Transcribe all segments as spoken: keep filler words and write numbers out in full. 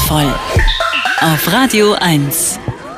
Liebevoll auf Radio eins.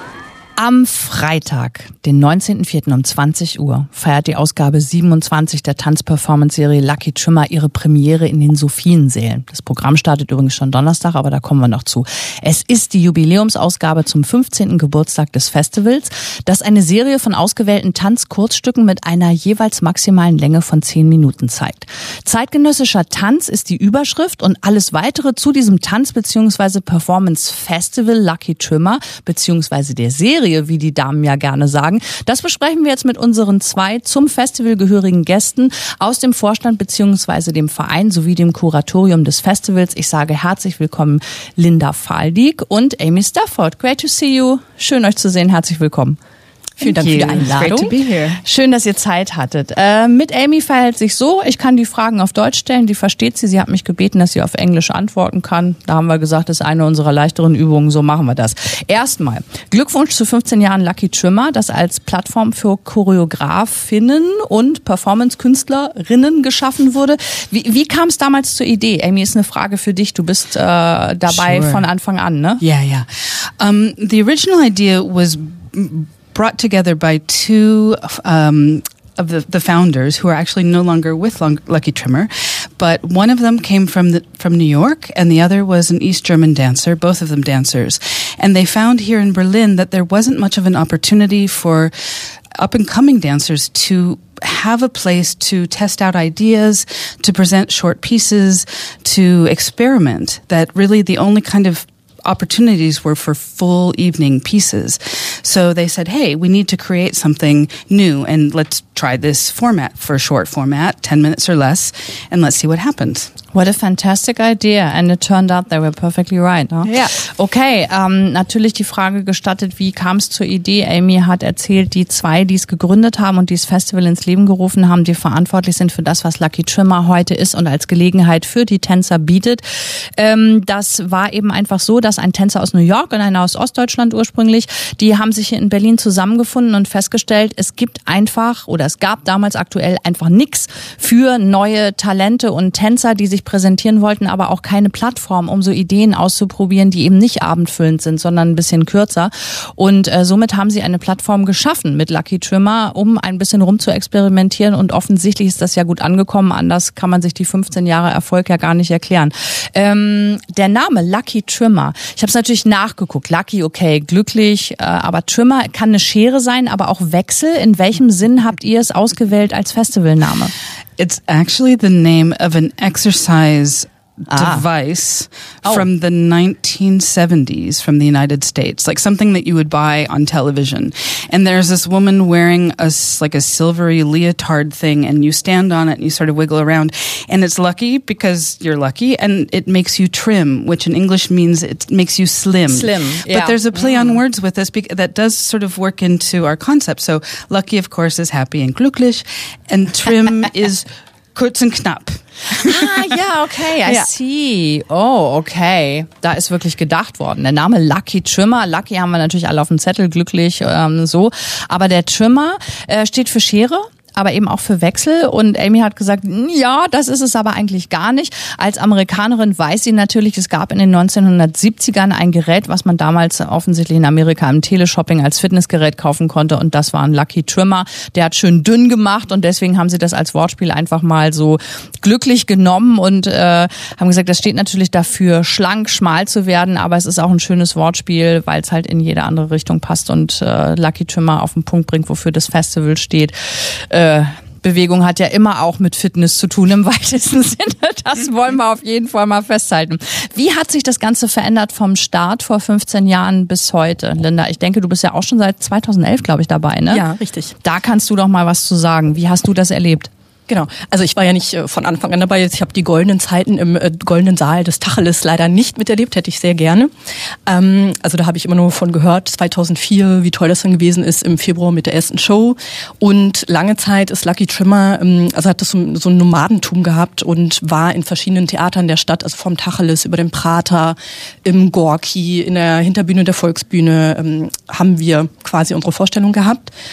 Am Freitag, den neunzehnten vierten um zwanzig Uhr, feiert die Ausgabe siebenundzwanzig der Tanzperformance-Serie Lucky Trimmer ihre Premiere in den Sophiensälen. Das Programm startet übrigens schon Donnerstag, aber da kommen wir noch zu. Es ist die Jubiläumsausgabe zum fünfzehnten Geburtstag des Festivals, das eine Serie von ausgewählten Tanzkurzstücken mit einer jeweils maximalen Länge von zehn Minuten zeigt. Zeitgenössischer Tanz ist die Überschrift und alles weitere zu diesem Tanz- bzw. Performance-Festival Lucky Trimmer bzw. der Serie, wie die Damen ja gerne sagen. Das besprechen wir jetzt mit unseren zwei zum Festival gehörigen Gästen aus dem Vorstand bzw. dem Verein sowie dem Kuratorium des Festivals. Ich sage herzlich willkommen Linda Faldig und Amy Stafford. Great to see you. Schön euch zu sehen. Herzlich willkommen. Vielen Dank für die Einladung. Great to be here. Schön, dass ihr Zeit hattet. Äh, mit Amy verhält sich so, ich kann die Fragen auf Deutsch stellen, die versteht sie. Sie hat mich gebeten, dass sie auf Englisch antworten kann. Da haben wir gesagt, das ist eine unserer leichteren Übungen, so machen wir das. Erstmal, Glückwunsch zu fünfzehn Jahren Lucky Trimmer, das als Plattform für Choreografinnen und Performance-Künstlerinnen geschaffen wurde. Wie, wie kam es damals zur Idee? Amy, ist eine Frage für dich. Du bist äh, dabei Sure. von Anfang an, ne? Yeah, yeah. Um, the original idea was brought together by two um, of the, the founders who are actually no longer with Long- Lucky Trimmer, but one of them came from the, from New York and the other was an East German dancer, both of them dancers. And they found here in Berlin that there wasn't much of an opportunity for up-and-coming dancers to have a place to test out ideas, to present short pieces, to experiment, that really the only kind of opportunities were for full evening pieces. So they said, hey, we need to create something new and let's try this format for a short format, ten minutes or less, and let's see what happens. What a fantastic idea. And it turned out they were perfectly right. Huh? Ja. Okay, ähm, natürlich die Frage gestattet, wie kam es zur Idee? Amy hat erzählt, die zwei, die es gegründet haben und die das Festival ins Leben gerufen haben, die verantwortlich sind für das, was Lucky Trimmer heute ist und als Gelegenheit für die Tänzer bietet. Ähm, das war eben einfach so, dass ein Tänzer aus New York und einer aus Ostdeutschland ursprünglich, die haben sich hier in Berlin zusammengefunden und festgestellt, es gibt einfach oder es gab damals aktuell einfach nichts für neue Talente und Tänzer, die sich präsentieren wollten, aber auch keine Plattform, um so Ideen auszuprobieren, die eben nicht abendfüllend sind, sondern ein bisschen kürzer. Und äh, somit haben sie eine Plattform geschaffen mit Lucky Trimmer, um ein bisschen rum zu experimentieren. Und offensichtlich ist das ja gut angekommen. Anders kann man sich die fünfzehn Jahre Erfolg ja gar nicht erklären. Ähm, der Name Lucky Trimmer, ich habe es natürlich nachgeguckt. Lucky, okay, glücklich, äh, aber Trimmer kann eine Schere sein, aber auch Wechsel. In welchem Sinn habt ihr es ausgewählt als Festivalname? It's actually the name of an exercise Ah. device Oh. from the nineteen seventies from the United States, like something that you would buy on television. And there's this woman wearing a, s- like a silvery leotard thing and you stand on it and you sort of wiggle around. And it's lucky because you're lucky and it makes you trim, which in English means it makes you slim. Slim, But yeah. there's a play on words with this bec- that does sort of work into our concept. So lucky, of course, is happy and glücklich and trim is kurz und knapp. Ah, ja, okay, I Ja. see. Oh, okay. Da ist wirklich gedacht worden. Der Name Lucky Trimmer, Lucky haben wir natürlich alle auf dem Zettel, glücklich, ähm, so. Aber der Trimmer äh, steht für Schere, aber eben auch für Wechsel. Und Amy hat gesagt, ja, das ist es aber eigentlich gar nicht. Als Amerikanerin weiß sie natürlich, es gab in den neunzehnhundertsiebzigern ein Gerät, was man damals offensichtlich in Amerika im Teleshopping als Fitnessgerät kaufen konnte. Und das war ein Lucky Trimmer. Der hat schön dünn gemacht und deswegen haben sie das als Wortspiel einfach mal so glücklich genommen und äh, haben gesagt, das steht natürlich dafür, schlank, schmal zu werden. Aber es ist auch ein schönes Wortspiel, weil es halt in jede andere Richtung passt und äh, Lucky Trimmer auf den Punkt bringt, wofür das Festival steht. Äh, Bewegung hat ja immer auch mit Fitness zu tun im weitesten Sinne. Das wollen wir auf jeden Fall mal festhalten. Wie hat sich das Ganze verändert vom Start vor fünfzehn Jahren bis heute? Linda, ich denke, du bist ja auch schon seit zweitausendelf, glaube ich, dabei, ne? Ja, richtig. Da kannst du doch mal was zu sagen. Wie hast du das erlebt? Genau. Also ich war ja nicht äh, von Anfang an dabei. Ich habe die goldenen Zeiten im äh, goldenen Saal des Tacheles leider nicht miterlebt, hätte ich sehr gerne. Ähm, also da habe ich immer nur von gehört, zweitausendvier, wie toll das dann gewesen ist im Februar mit der ersten Show. Und lange Zeit ist Lucky Trimmer, ähm, also hat das so, so ein Nomadentum gehabt und war in verschiedenen Theatern der Stadt, also vom Tacheles über den Prater, im Gorki, in der Hinterbühne der Volksbühne, ähm, haben wir quasi unsere Vorstellung gehabt.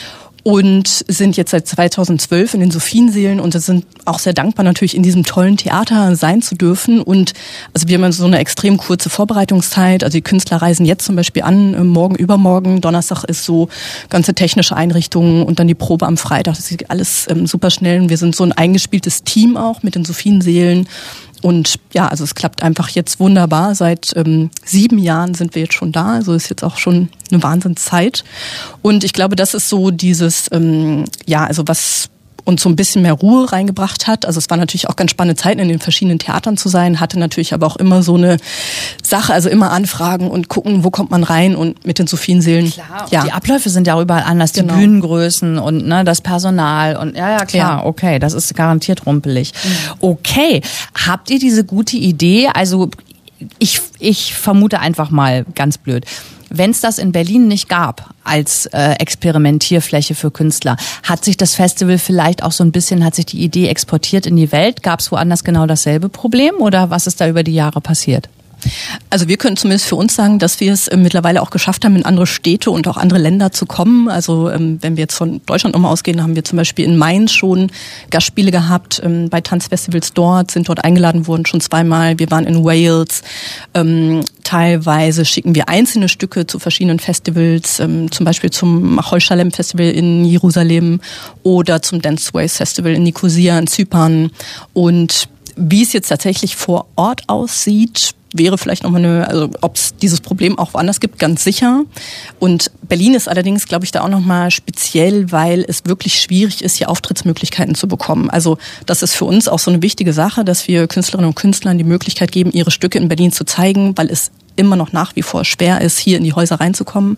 und sind jetzt seit zweitausendzwölf in den Sophienseelen und sind auch sehr dankbar natürlich in diesem tollen Theater sein zu dürfen. Und also wir haben so eine extrem kurze Vorbereitungszeit. Also die Künstler reisen jetzt zum Beispiel an, morgen, übermorgen. Donnerstag ist so ganze technische Einrichtungen und dann die Probe am Freitag. Das ist alles ähm, super schnell. Und wir sind so ein eingespieltes Team auch mit den Sophienseelen. Und ja, also es klappt einfach jetzt wunderbar. Seit ähm, sieben Jahren sind wir jetzt schon da. Also ist jetzt auch schon eine Wahnsinnszeit. Und ich glaube, das ist so dieses, ähm, ja, also was uns so ein bisschen mehr Ruhe reingebracht hat. Also es war natürlich auch ganz spannende Zeiten, in den verschiedenen Theatern zu sein, hatte natürlich aber auch immer so eine Sache, also immer anfragen und gucken, wo kommt man rein und mit den Sophienseelen. Klar, ja. Die Abläufe sind ja auch überall anders, die Genau. Bühnengrößen und ne, das Personal und ja, ja, klar, Ja. okay, das ist garantiert rumpelig. Mhm. Okay, habt ihr diese gute Idee, also ich, ich vermute einfach mal ganz blöd, wenn es das in Berlin nicht gab als äh, Experimentierfläche für Künstler, hat sich das Festival vielleicht auch so ein bisschen, hat sich die Idee exportiert in die Welt? Gab es woanders genau dasselbe Problem oder was ist da über die Jahre passiert? Also wir können zumindest für uns sagen, dass wir es äh, mittlerweile auch geschafft haben, in andere Städte und auch andere Länder zu kommen. Also ähm, wenn wir jetzt von Deutschland nochmal ausgehen, haben wir zum Beispiel in Mainz schon Gastspiele gehabt, ähm, bei Tanzfestivals dort, sind dort eingeladen worden schon zweimal. Wir waren in Wales. Ähm, teilweise schicken wir einzelne Stücke zu verschiedenen Festivals, ähm, zum Beispiel zum Machol Shalem Festival in Jerusalem oder zum Dance Ways Festival in Nikosia in Zypern. Und wie es jetzt tatsächlich vor Ort aussieht, wäre vielleicht nochmal eine, also ob es dieses Problem auch woanders gibt, ganz sicher. Und Berlin ist allerdings, glaube ich, da auch nochmal speziell, weil es wirklich schwierig ist, hier Auftrittsmöglichkeiten zu bekommen. Also das ist für uns auch so eine wichtige Sache, dass wir Künstlerinnen und Künstlern die Möglichkeit geben, ihre Stücke in Berlin zu zeigen, weil es immer noch nach wie vor schwer ist, hier in die Häuser reinzukommen.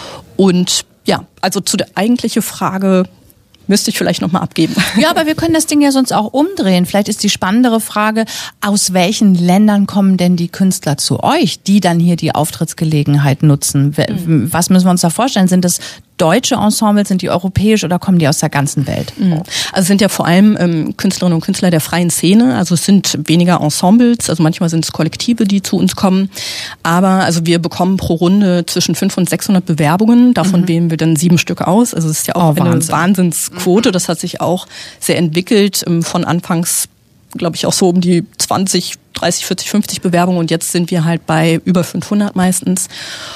Und ja, also zu der eigentlichen Frage müsste ich vielleicht nochmal abgeben. Ja, aber wir können das Ding ja sonst auch umdrehen. Vielleicht ist die spannendere Frage, aus welchen Ländern kommen denn die Künstler zu euch, die dann hier die Auftrittsgelegenheit nutzen? Mhm. Was müssen wir uns da vorstellen? Sind das deutsche Ensembles, sind die europäisch oder kommen die aus der ganzen Welt? Mhm. Also es sind ja vor allem ähm, Künstlerinnen und Künstler der freien Szene. Also es sind weniger Ensembles, also manchmal sind es Kollektive, die zu uns kommen. Aber also wir bekommen pro Runde zwischen fünfhundert und sechshundert Bewerbungen. Davon mhm. wählen wir dann sieben Stück aus. Also es ist ja auch oh, eine Wahnsinn. Wahnsinnsquote. Das hat sich auch sehr entwickelt. Ähm, von anfangs, glaube ich, auch so um die zwanzig, dreißig, vierzig, fünfzig Bewerbungen. Und jetzt sind wir halt bei über fünfhundert meistens.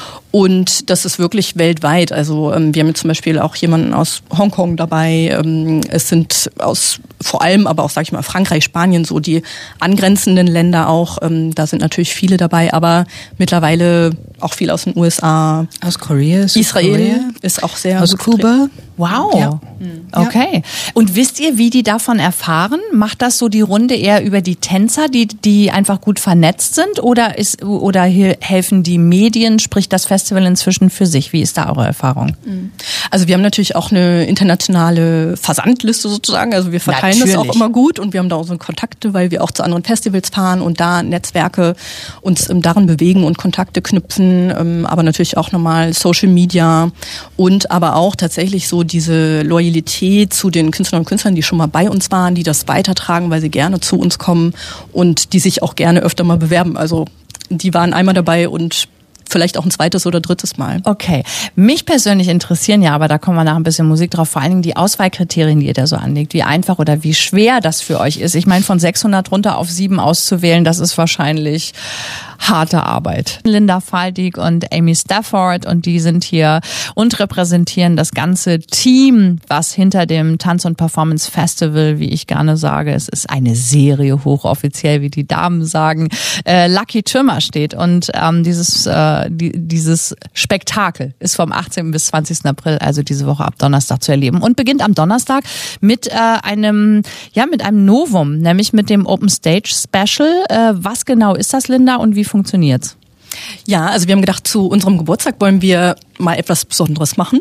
Und das ist wirklich weltweit. Also ähm, wir haben jetzt zum Beispiel auch jemanden aus Hongkong dabei. Ähm, es sind aus vor allem, aber auch, sag ich mal, Frankreich, Spanien, so die angrenzenden Länder auch. Ähm, da sind natürlich viele dabei, aber mittlerweile auch viel aus den U S A. Aus Korea. Israel Korea. ist auch sehr aus gut Kuba. Wow. Ja. Okay. Und wisst ihr, wie die davon erfahren? Macht das so die Runde eher über die Tänzer, die die einfach gut vernetzt sind, oder ist oder helfen die Medien, sprich das Festival inzwischen für sich? Wie ist da eure Erfahrung? Also wir haben natürlich auch eine internationale Versandliste sozusagen. Also wir verteilen natürlich. Das auch immer gut und wir haben da unsere Kontakte, weil wir auch zu anderen Festivals fahren und da Netzwerke uns ähm, darin bewegen und Kontakte knüpfen, ähm, aber natürlich auch nochmal Social Media und aber auch tatsächlich so diese Loyalität zu den Künstlerinnen und Künstlern, die schon mal bei uns waren, die das weitertragen, weil sie gerne zu uns kommen und die sich auch gerne öfter mal bewerben. Also die waren einmal dabei und vielleicht auch ein zweites oder drittes Mal. Okay. Mich persönlich interessieren ja, aber da kommen wir nach ein bisschen Musik drauf, vor allen Dingen die Auswahlkriterien, die ihr da so anlegt. Wie einfach oder wie schwer das für euch ist. Ich meine, von sechshundert runter auf sieben auszuwählen, das ist wahrscheinlich harte Arbeit. Linda Faldig und Amy Stafford, und die sind hier und repräsentieren das ganze Team, was hinter dem Tanz- und Performance Festival, wie ich gerne sage, es ist eine Serie, hochoffiziell, wie die Damen sagen, äh, Lucky Trimmer steht. Und ähm, dieses äh, die, dieses Spektakel ist vom achtzehnten bis zwanzigsten April, also diese Woche ab Donnerstag zu erleben, und beginnt am Donnerstag mit äh, einem ja mit einem Novum, nämlich mit dem Open Stage Special. Äh, was genau ist das, Linda, und wie funktioniert's? Ja, also wir haben gedacht, zu unserem Geburtstag wollen wir mal etwas Besonderes machen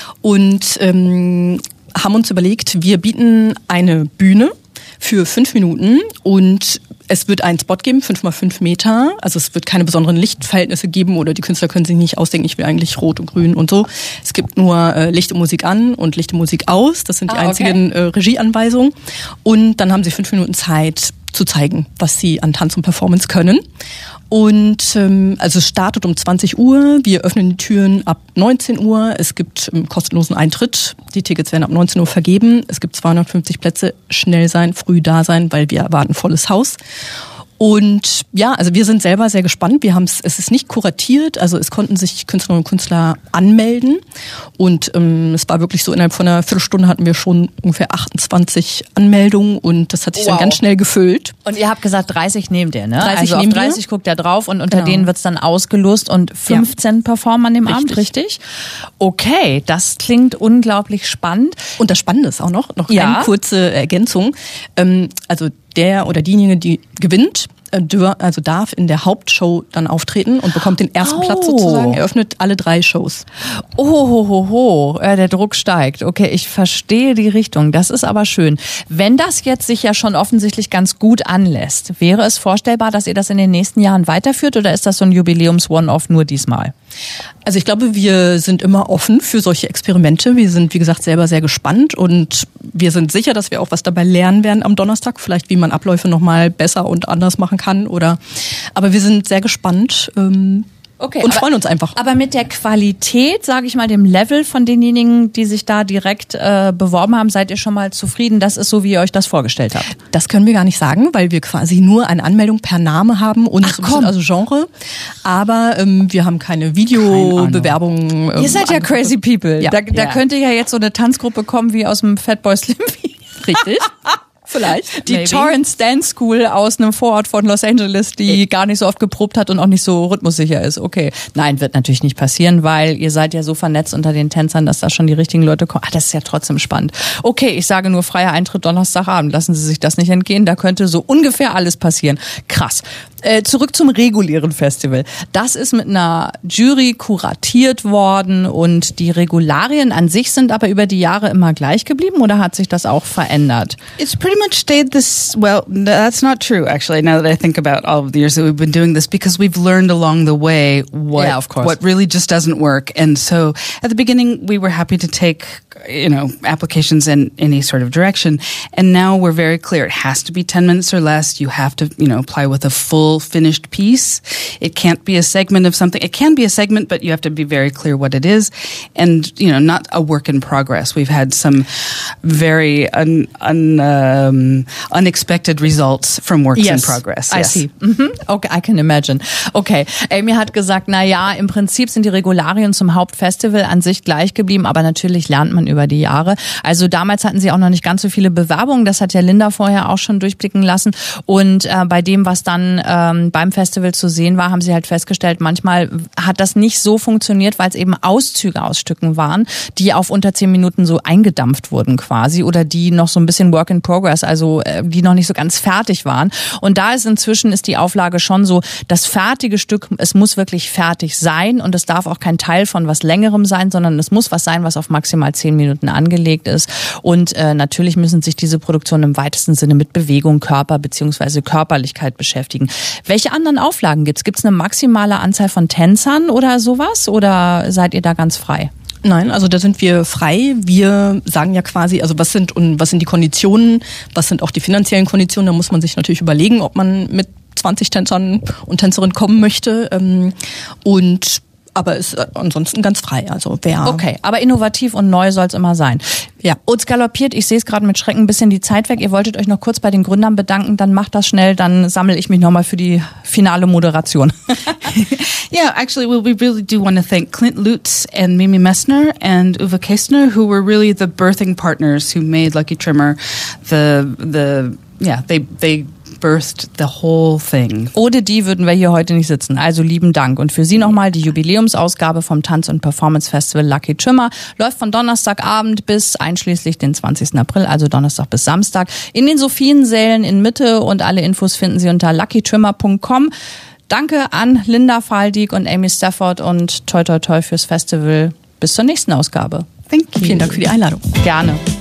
und ähm, haben uns überlegt, wir bieten eine Bühne für fünf Minuten und es wird einen Spot geben, fünf mal fünf Meter. Also es wird keine besonderen Lichtverhältnisse geben oder die Künstler können sich nicht ausdenken, ich will eigentlich rot und grün und so. Es gibt nur äh, Licht und Musik an und Licht und Musik aus. Das sind die ah, einzigen okay. äh, Regieanweisungen. Und dann haben sie fünf Minuten Zeit zu zeigen, was sie an Tanz und Performance können. Und ähm, also es startet um zwanzig Uhr, wir öffnen die Türen ab neunzehn Uhr, es gibt ähm, kostenlosen Eintritt, die Tickets werden ab neunzehn Uhr vergeben, es gibt zweihundertfünfzig Plätze, schnell sein, früh da sein, weil wir erwarten volles Haus. Und ja, also wir sind selber sehr gespannt. Wir haben es, es ist nicht kuratiert, also es konnten sich Künstlerinnen und Künstler anmelden und ähm, es war wirklich so, innerhalb von einer Viertelstunde hatten wir schon ungefähr achtundzwanzig Anmeldungen und das hat sich wow. dann ganz schnell gefüllt. Und ihr habt gesagt, dreißig nehmt ihr, ne? dreißig also nehmen auf dreißig wir. Guckt ihr drauf und unter genau. denen wird's dann ausgelost und fünfzehn ja. performen an dem richtig. Abend, richtig? Okay, das klingt unglaublich spannend. Und das Spannende ist auch noch, noch ja. eine kurze Ergänzung, ähm, also der oder diejenige, die gewinnt, also darf in der Hauptshow dann auftreten und bekommt den ersten oh. Platz sozusagen, eröffnet alle drei Shows. Oh, ho, ho, ho. Ja, der Druck steigt. Okay, ich verstehe die Richtung. Das ist aber schön. Wenn das jetzt sich ja schon offensichtlich ganz gut anlässt, wäre es vorstellbar, dass ihr das in den nächsten Jahren weiterführt oder ist das so ein Jubiläums-One-Off nur diesmal? Also ich glaube, wir sind immer offen für solche Experimente. Wir sind, wie gesagt, selber sehr gespannt und wir sind sicher, dass wir auch was dabei lernen werden am Donnerstag. Vielleicht, wie man Abläufe nochmal besser und anders machen kann. Oder, aber wir sind sehr gespannt. Ähm, Okay, und aber, freuen uns einfach. Aber mit der Qualität, sage ich mal, dem Level von denjenigen, die sich da direkt äh, beworben haben, seid ihr schon mal zufrieden? Das ist so, wie ihr euch das vorgestellt habt? Das können wir gar nicht sagen, weil wir quasi nur eine Anmeldung per Name haben und Ach, komm. also Genre. Aber ähm, wir haben keine Videobewerbungen. Ähm, ihr seid ja crazy people. Ja. Da, da ja. könnte ja jetzt so eine Tanzgruppe kommen wie aus dem Fatboy Slim. Richtig. Vielleicht. Die Maybe. Torrance Dance School aus einem Vorort von Los Angeles, die ich. gar nicht so oft geprobt hat und auch nicht so rhythmussicher ist. Okay. Nein, wird natürlich nicht passieren, weil ihr seid ja so vernetzt unter den Tänzern, dass da schon die richtigen Leute kommen. Ah, das ist ja trotzdem spannend. Okay, ich sage nur freier Eintritt Donnerstagabend. Lassen Sie sich das nicht entgehen. Da könnte so ungefähr alles passieren. Krass. Äh, zurück zum regulären Festival. Das ist mit einer Jury kuratiert worden und die Regularien an sich sind aber über die Jahre immer gleich geblieben oder hat sich das auch verändert? It's pretty much stayed this, well, that's not true actually, now that I think about all of the years that we've been doing this, because we've learned along the way what, yeah, of course. what really just doesn't work. And so at the beginning we were happy to take, you know, applications in any sort of direction. And now we're very clear. It has to be ten minutes or less. You have to, you know, apply with a full finished piece. It can't be a segment of something. It can be a segment, but you have to be very clear what it is. And, you know, not a work in progress. We've had some very un, un, um, unexpected results from works yes, in progress. I yes. see. Mhm. Okay, I can imagine. Okay, Amy hat gesagt, na ja, im Prinzip sind die Regularien zum Hauptfestival an sich gleich geblieben, aber natürlich lernt man über die Jahre. Also damals hatten sie auch noch nicht ganz so viele Bewerbungen, das hat ja Linda vorher auch schon durchblicken lassen. Und äh, bei dem, was dann ähm, beim Festival zu sehen war, haben sie halt festgestellt, manchmal hat das nicht so funktioniert, weil es eben Auszüge aus Stücken waren, die auf unter zehn Minuten so eingedampft wurden quasi oder die noch so ein bisschen Work in Progress, also äh, die noch nicht so ganz fertig waren. Und da ist inzwischen ist die Auflage schon so, das fertige Stück, es muss wirklich fertig sein und es darf auch kein Teil von was Längerem sein, sondern es muss was sein, was auf maximal zehn Minuten angelegt ist. Und äh, natürlich müssen sich diese Produktionen im weitesten Sinne mit Bewegung, Körper bzw. Körperlichkeit beschäftigen. Welche anderen Auflagen gibt's? Gibt's eine maximale Anzahl von Tänzern oder sowas? Oder seid ihr da ganz frei? Nein, also da sind wir frei. Wir sagen ja quasi, also was sind und was sind die Konditionen, was sind auch die finanziellen Konditionen. Da muss man sich natürlich überlegen, ob man mit zwanzig Tänzern und Tänzerinnen kommen möchte. Und aber ist ansonsten ganz frei. Also wer okay, aber innovativ und neu soll es immer sein. Ja, uns galoppiert, ich sehe es gerade mit Schrecken, ein bisschen die Zeit weg. Ihr wolltet euch noch kurz bei den Gründern bedanken, dann macht das schnell, dann sammle ich mich nochmal für die finale Moderation. Yeah, actually, well, we really do want to thank Clint Lutz and Mimi Messner and Uwe Kestner, who were really the birthing partners who made Lucky Trimmer. The, the, yeah, they, they birthed the whole thing. Ohne die würden wir hier heute nicht sitzen. Also lieben Dank. Und für Sie nochmal die Jubiläumsausgabe vom Tanz- und Performance Festival Lucky Trimmer. Läuft von Donnerstagabend bis einschließlich den zwanzigsten April, also Donnerstag bis Samstag, in den Sophiensälen in Mitte und alle Infos finden Sie unter lucky trimmer punkt com. Danke an Linda Faldig und Amy Stafford und toi toi toi fürs Festival. Bis zur nächsten Ausgabe. Thank you. Vielen Dank für die Einladung. Gerne.